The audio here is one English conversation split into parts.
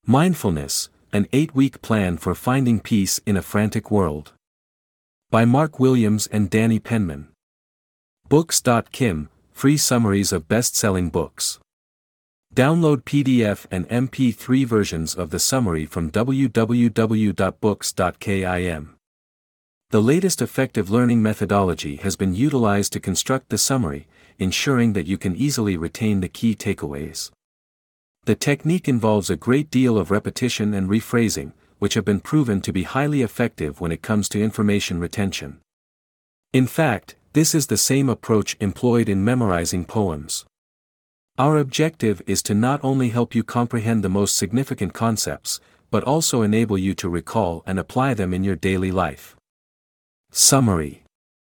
Mindfulness, an 8-week plan for finding peace in a frantic world. By Mark Williams and Danny Penman. Books.kim, free summaries of best-selling books. Download PDF and MP3 versions of the summary from www.books.kim. The latest effective learning methodology has been utilized to construct the summary, ensuring that you can easily retain the key takeaways. The technique involves a great deal of repetition and rephrasing, which have been proven to be highly effective when it comes to information retention. In fact, this is the same approach employed in memorizing poems. Our objective is to not only help you comprehend the most significant concepts, but also enable you to recall and apply them in your daily life. Summary.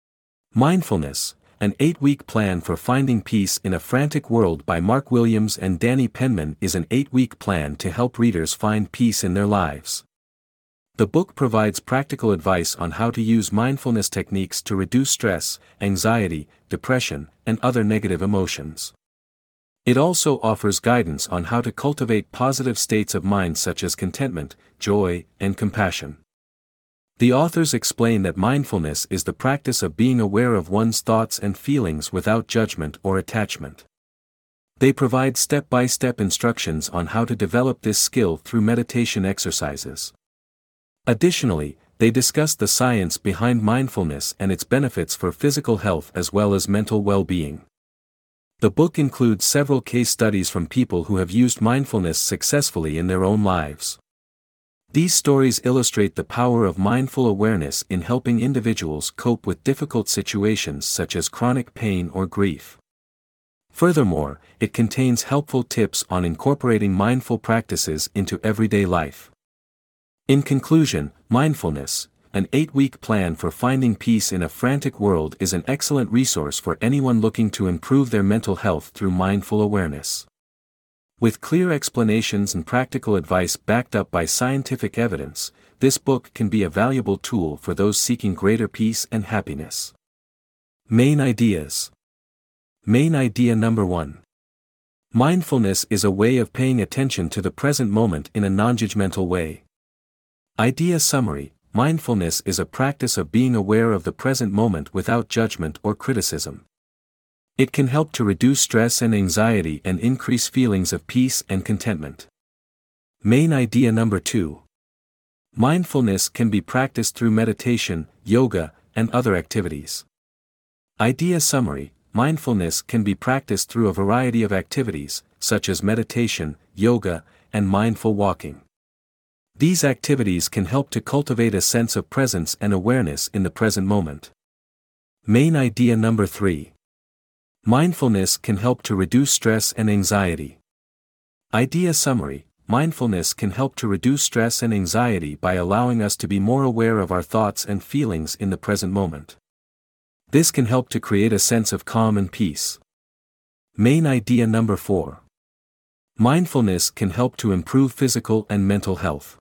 Mindfulness, an 8-week plan for finding peace in a frantic world by Mark Williams and Danny Penman is an 8-week plan to help readers find peace in their lives. The book provides practical advice on how to use mindfulness techniques to reduce stress, anxiety, depression, and other negative emotions. It also offers guidance on how to cultivate positive states of mind such as contentment, joy, and compassion. The authors explain that mindfulness is the practice of being aware of one's thoughts and feelings without judgment or attachment. They provide step-by-step instructions on how to develop this skill through meditation exercises. Additionally, they discuss the science behind mindfulness and its benefits for physical health as well as mental well-being. The book includes several case studies from people who have used mindfulness successfully in their own lives. These stories illustrate the power of mindful awareness in helping individuals cope with difficult situations such as chronic pain or grief. Furthermore, it contains helpful tips on incorporating mindful practices into everyday life. In conclusion, mindfulness, an 8-week plan for finding peace in a frantic world is an excellent resource for anyone looking to improve their mental health through mindful awareness. With clear explanations and practical advice backed up by scientific evidence, this book can be a valuable tool for those seeking greater peace and happiness. Main ideas. Main idea number 1. Mindfulness is a way of paying attention to the present moment in a non-judgmental way. Idea summary. Mindfulness is a practice of being aware of the present moment without judgment or criticism. It can help to reduce stress and anxiety and increase feelings of peace and contentment. Main idea number 2. Mindfulness can be practiced through meditation, yoga, and other activities. Idea summary. Mindfulness can be practiced through a variety of activities, such as meditation, yoga, and mindful walking. These activities can help to cultivate a sense of presence and awareness in the present moment. Main idea number 3. Mindfulness can help to reduce stress and anxiety. Idea summary. Mindfulness can help to reduce stress and anxiety by allowing us to be more aware of our thoughts and feelings in the present moment. This can help to create a sense of calm and peace. Main idea number 4. Mindfulness can help to improve physical and mental health.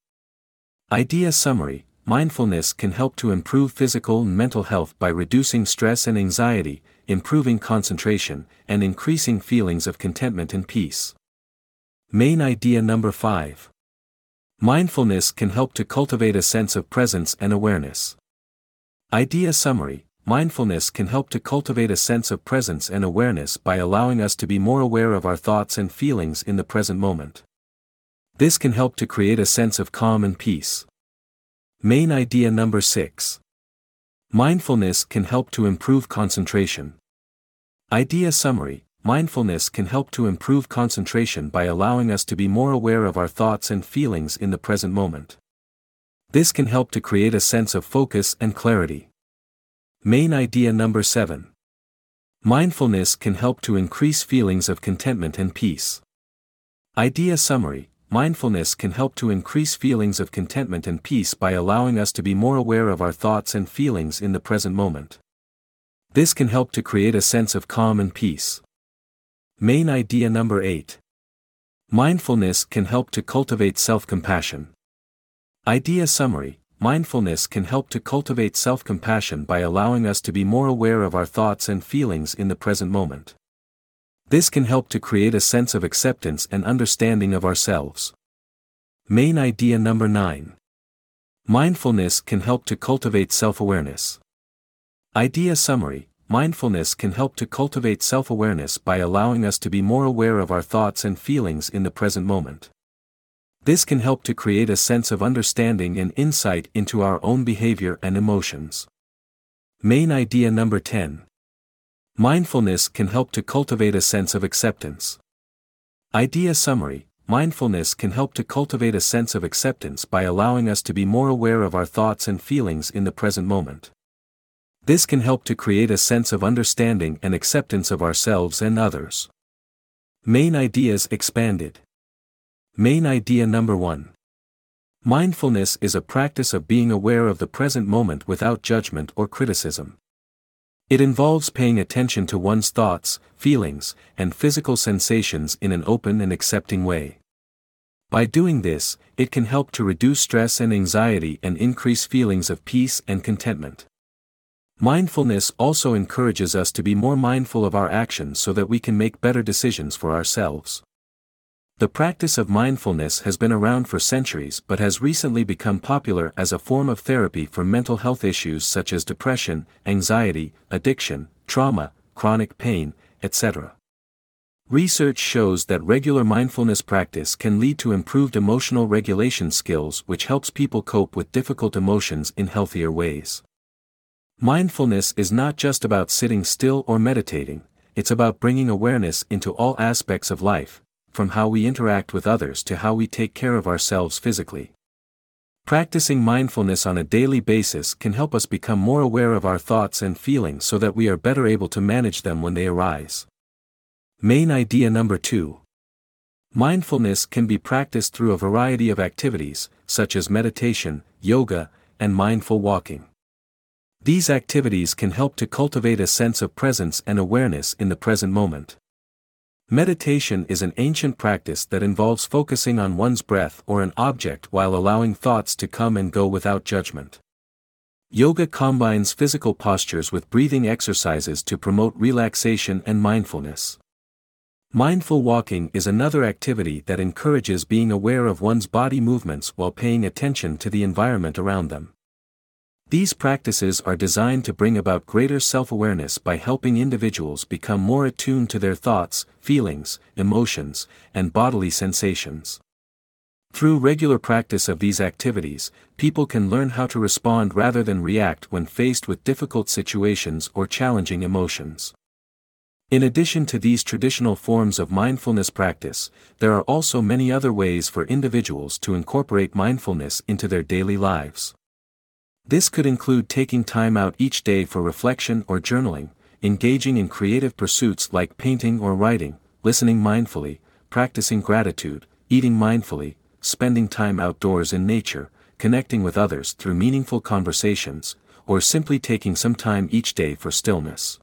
Idea summary. Mindfulness can help to improve physical and mental health by reducing stress and anxiety, improving concentration, and increasing feelings of contentment and peace. Main idea number 5. Mindfulness can help to cultivate a sense of presence and awareness. Idea summary. Mindfulness can help to cultivate a sense of presence and awareness by allowing us to be more aware of our thoughts and feelings in the present moment. This can help to create a sense of calm and peace. Main idea number 6. Mindfulness can help to improve concentration. Idea summary. Mindfulness can help to improve concentration by allowing us to be more aware of our thoughts and feelings in the present moment. This can help to create a sense of focus and clarity. Main idea number 7. Mindfulness can help to increase feelings of contentment and peace. Idea summary. Mindfulness can help to increase feelings of contentment and peace by allowing us to be more aware of our thoughts and feelings in the present moment. This can help to create a sense of calm and peace. Main idea number 8. Mindfulness can help to cultivate self-compassion. Idea summary. Mindfulness can help to cultivate self-compassion by allowing us to be more aware of our thoughts and feelings in the present moment. This can help to create a sense of acceptance and understanding of ourselves. Main idea number 9. Mindfulness can help to cultivate self-awareness. Idea summary: mindfulness can help to cultivate self-awareness by allowing us to be more aware of our thoughts and feelings in the present moment. This can help to create a sense of understanding and insight into our own behavior and emotions. Main idea number 10. Mindfulness can help to cultivate a sense of acceptance. Idea summary: mindfulness can help to cultivate a sense of acceptance by allowing us to be more aware of our thoughts and feelings in the present moment. This can help to create a sense of understanding and acceptance of ourselves and others. Main ideas expanded. Main idea number 1. Mindfulness is a practice of being aware of the present moment without judgment or criticism. It involves paying attention to one's thoughts, feelings, and physical sensations in an open and accepting way. By doing this, it can help to reduce stress and anxiety and increase feelings of peace and contentment. Mindfulness also encourages us to be more mindful of our actions so that we can make better decisions for ourselves. The practice of mindfulness has been around for centuries but has recently become popular as a form of therapy for mental health issues such as depression, anxiety, addiction, trauma, chronic pain, etc. Research shows that regular mindfulness practice can lead to improved emotional regulation skills, which helps people cope with difficult emotions in healthier ways. Mindfulness is not just about sitting still or meditating, it's about bringing awareness into all aspects of life, from how we interact with others to how we take care of ourselves physically. Practicing mindfulness on a daily basis can help us become more aware of our thoughts and feelings so that we are better able to manage them when they arise. Main idea number 2. Mindfulness can be practiced through a variety of activities, such as meditation, yoga, and mindful walking. These activities can help to cultivate a sense of presence and awareness in the present moment. Meditation is an ancient practice that involves focusing on one's breath or an object while allowing thoughts to come and go without judgment. Yoga combines physical postures with breathing exercises to promote relaxation and mindfulness. Mindful walking is another activity that encourages being aware of one's body movements while paying attention to the environment around them. These practices are designed to bring about greater self-awareness by helping individuals become more attuned to their thoughts, feelings, emotions, and bodily sensations. Through regular practice of these activities, people can learn how to respond rather than react when faced with difficult situations or challenging emotions. In addition to these traditional forms of mindfulness practice, there are also many other ways for individuals to incorporate mindfulness into their daily lives. This could include taking time out each day for reflection or journaling, engaging in creative pursuits like painting or writing, listening mindfully, practicing gratitude, eating mindfully, spending time outdoors in nature, connecting with others through meaningful conversations, or simply taking some time each day for stillness.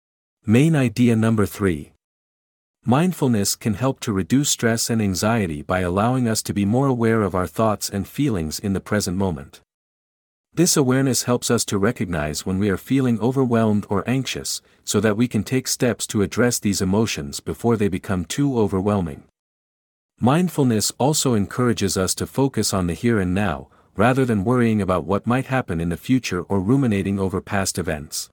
Main idea number 3. Mindfulness can help to reduce stress and anxiety by allowing us to be more aware of our thoughts and feelings in the present moment. This awareness helps us to recognize when we are feeling overwhelmed or anxious, so that we can take steps to address these emotions before they become too overwhelming. Mindfulness also encourages us to focus on the here and now, rather than worrying about what might happen in the future or ruminating over past events.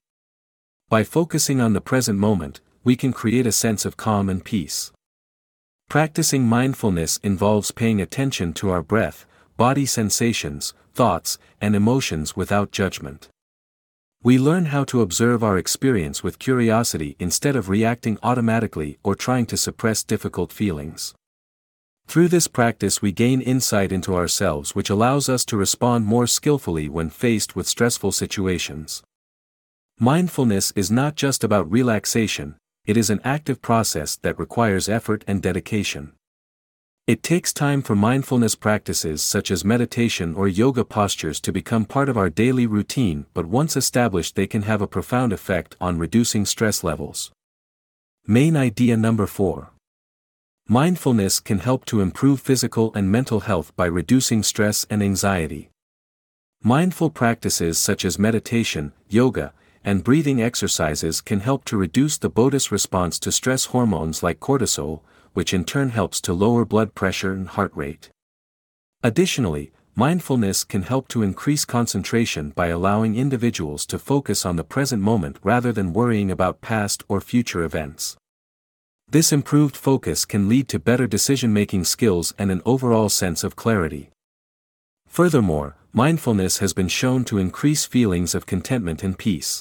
By focusing on the present moment, we can create a sense of calm and peace. Practicing mindfulness involves paying attention to our breath, body sensations, thoughts, and emotions without judgment. We learn how to observe our experience with curiosity instead of reacting automatically or trying to suppress difficult feelings. Through this practice we gain insight into ourselves, which allows us to respond more skillfully when faced with stressful situations. Mindfulness is not just about relaxation, it is an active process that requires effort and dedication. It takes time for mindfulness practices such as meditation or yoga postures to become part of our daily routine, but once established they can have a profound effect on reducing stress levels. Main idea number 4. Mindfulness can help to improve physical and mental health by reducing stress and anxiety. Mindful practices such as meditation, yoga, and breathing exercises can help to reduce the body's response to stress hormones like cortisol, which in turn helps to lower blood pressure and heart rate. Additionally, mindfulness can help to increase concentration by allowing individuals to focus on the present moment rather than worrying about past or future events. This improved focus can lead to better decision-making skills and an overall sense of clarity. Furthermore, mindfulness has been shown to increase feelings of contentment and peace.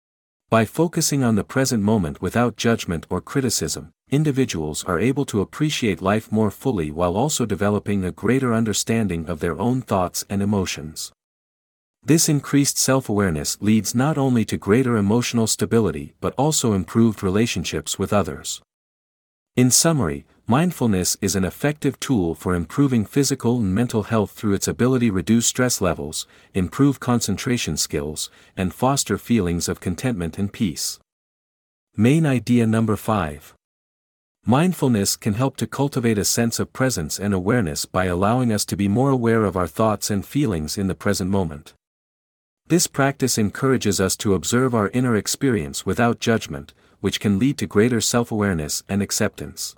By focusing on the present moment without judgment or criticism, individuals are able to appreciate life more fully while also developing a greater understanding of their own thoughts and emotions. This increased self-awareness leads not only to greater emotional stability but also improved relationships with others. In summary, mindfulness is an effective tool for improving physical and mental health through its ability to reduce stress levels, improve concentration skills, and foster feelings of contentment and peace. Main idea number 5. Mindfulness can help to cultivate a sense of presence and awareness by allowing us to be more aware of our thoughts and feelings in the present moment. This practice encourages us to observe our inner experience without judgment, which can lead to greater self-awareness and acceptance.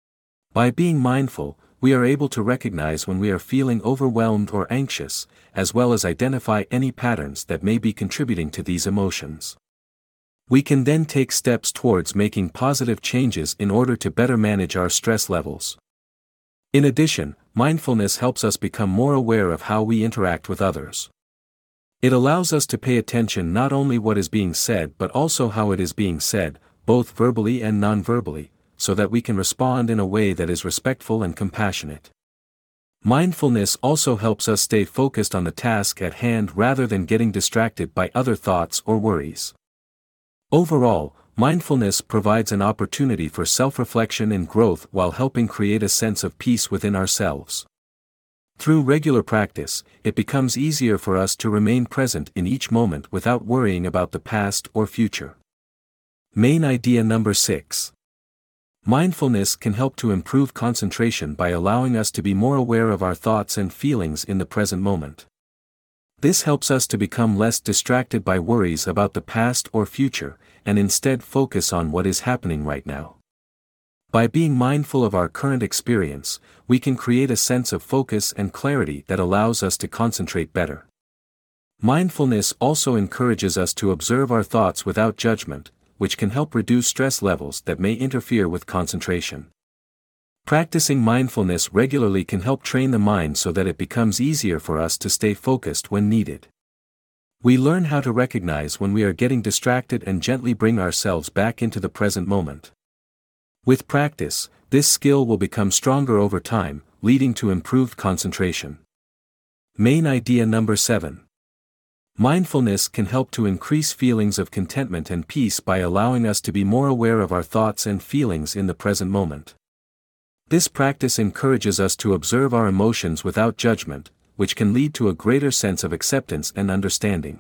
By being mindful, we are able to recognize when we are feeling overwhelmed or anxious, as well as identify any patterns that may be contributing to these emotions. We can then take steps towards making positive changes in order to better manage our stress levels. In addition, mindfulness helps us become more aware of how we interact with others. It allows us to pay attention not only what is being said but also how it is being said, both verbally and non-verbally, so that we can respond in a way that is respectful and compassionate. Mindfulness also helps us stay focused on the task at hand rather than getting distracted by other thoughts or worries. Overall, mindfulness provides an opportunity for self-reflection and growth while helping create a sense of peace within ourselves. Through regular practice, it becomes easier for us to remain present in each moment without worrying about the past or future. Main idea number 6. Mindfulness can help to improve concentration by allowing us to be more aware of our thoughts and feelings in the present moment. This helps us to become less distracted by worries about the past or future, and instead focus on what is happening right now. By being mindful of our current experience, we can create a sense of focus and clarity that allows us to concentrate better. Mindfulness also encourages us to observe our thoughts without judgment, which can help reduce stress levels that may interfere with concentration. Practicing mindfulness regularly can help train the mind so that it becomes easier for us to stay focused when needed. We learn how to recognize when we are getting distracted and gently bring ourselves back into the present moment. With practice, this skill will become stronger over time, leading to improved concentration. Main idea number 7. Mindfulness can help to increase feelings of contentment and peace by allowing us to be more aware of our thoughts and feelings in the present moment. This practice encourages us to observe our emotions without judgment, which can lead to a greater sense of acceptance and understanding.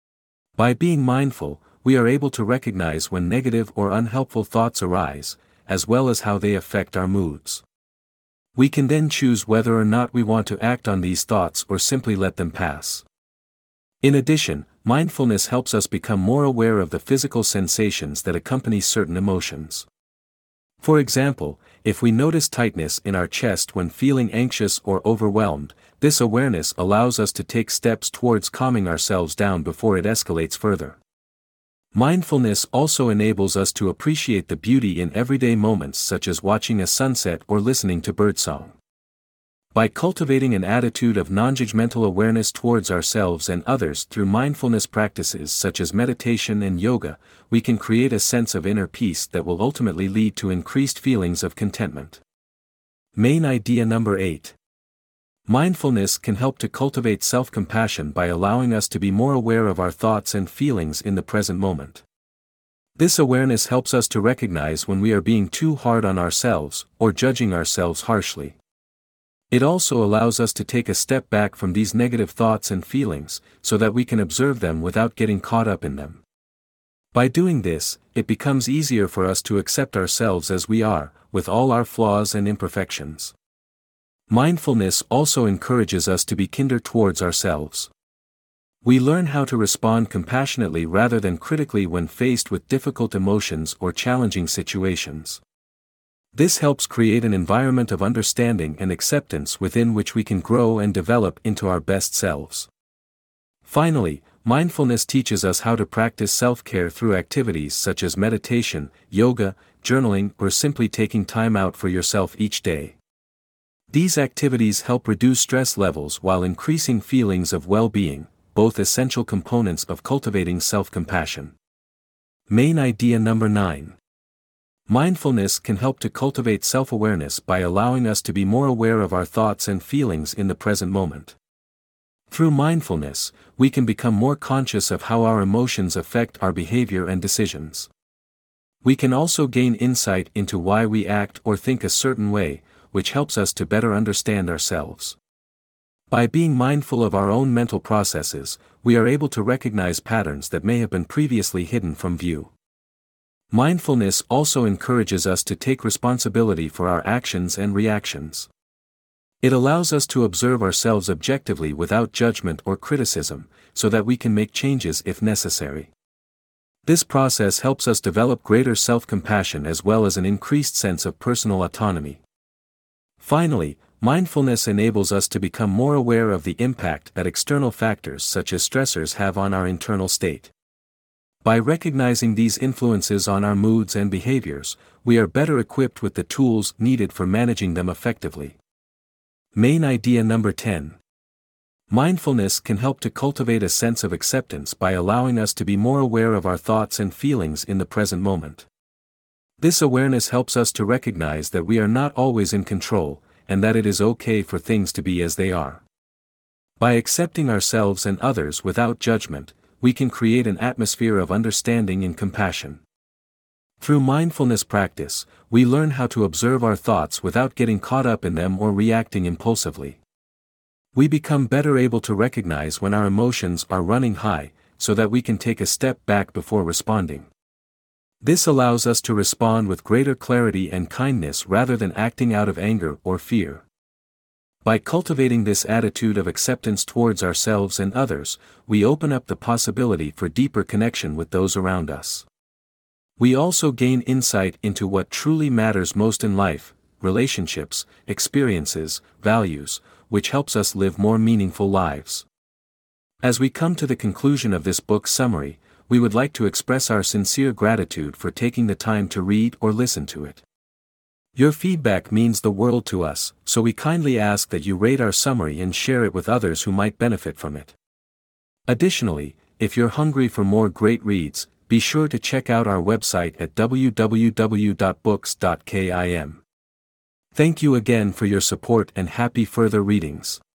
By being mindful, we are able to recognize when negative or unhelpful thoughts arise, as well as how they affect our moods. We can then choose whether or not we want to act on these thoughts or simply let them pass. In addition, mindfulness helps us become more aware of the physical sensations that accompany certain emotions. For example, if we notice tightness in our chest when feeling anxious or overwhelmed, this awareness allows us to take steps towards calming ourselves down before it escalates further. Mindfulness also enables us to appreciate the beauty in everyday moments such as watching a sunset or listening to birdsong. By cultivating an attitude of non-judgmental awareness towards ourselves and others through mindfulness practices such as meditation and yoga, we can create a sense of inner peace that will ultimately lead to increased feelings of contentment. Main idea number 8. Mindfulness can help to cultivate self-compassion by allowing us to be more aware of our thoughts and feelings in the present moment. This awareness helps us to recognize when we are being too hard on ourselves or judging ourselves harshly. It also allows us to take a step back from these negative thoughts and feelings, so that we can observe them without getting caught up in them. By doing this, it becomes easier for us to accept ourselves as we are, with all our flaws and imperfections. Mindfulness also encourages us to be kinder towards ourselves. We learn how to respond compassionately rather than critically when faced with difficult emotions or challenging situations. This helps create an environment of understanding and acceptance within which we can grow and develop into our best selves. Finally, mindfulness teaches us how to practice self-care through activities such as meditation, yoga, journaling, or simply taking time out for yourself each day. These activities help reduce stress levels while increasing feelings of well-being, both essential components of cultivating self-compassion. Main idea number 9. Mindfulness can help to cultivate self-awareness by allowing us to be more aware of our thoughts and feelings in the present moment. Through mindfulness, we can become more conscious of how our emotions affect our behavior and decisions. We can also gain insight into why we act or think a certain way, which helps us to better understand ourselves. By being mindful of our own mental processes, we are able to recognize patterns that may have been previously hidden from view. Mindfulness also encourages us to take responsibility for our actions and reactions. It allows us to observe ourselves objectively without judgment or criticism, so that we can make changes if necessary. This process helps us develop greater self-compassion as well as an increased sense of personal autonomy. Finally, mindfulness enables us to become more aware of the impact that external factors such as stressors have on our internal state. By recognizing these influences on our moods and behaviors, we are better equipped with the tools needed for managing them effectively. Main idea number 10. Mindfulness can help to cultivate a sense of acceptance by allowing us to be more aware of our thoughts and feelings in the present moment. This awareness helps us to recognize that we are not always in control, and that it is okay for things to be as they are. By accepting ourselves and others without judgment, we can create an atmosphere of understanding and compassion. Through mindfulness practice, we learn how to observe our thoughts without getting caught up in them or reacting impulsively. We become better able to recognize when our emotions are running high, so that we can take a step back before responding. This allows us to respond with greater clarity and kindness rather than acting out of anger or fear. By cultivating this attitude of acceptance towards ourselves and others, we open up the possibility for deeper connection with those around us. We also gain insight into what truly matters most in life: relationships, experiences, values, which helps us live more meaningful lives. As we come to the conclusion of this book summary, we would like to express our sincere gratitude for taking the time to read or listen to it. Your feedback means the world to us, so we kindly ask that you rate our summary and share it with others who might benefit from it. Additionally, if you're hungry for more great reads, be sure to check out our website at www.books.kim. Thank you again for your support and happy further readings.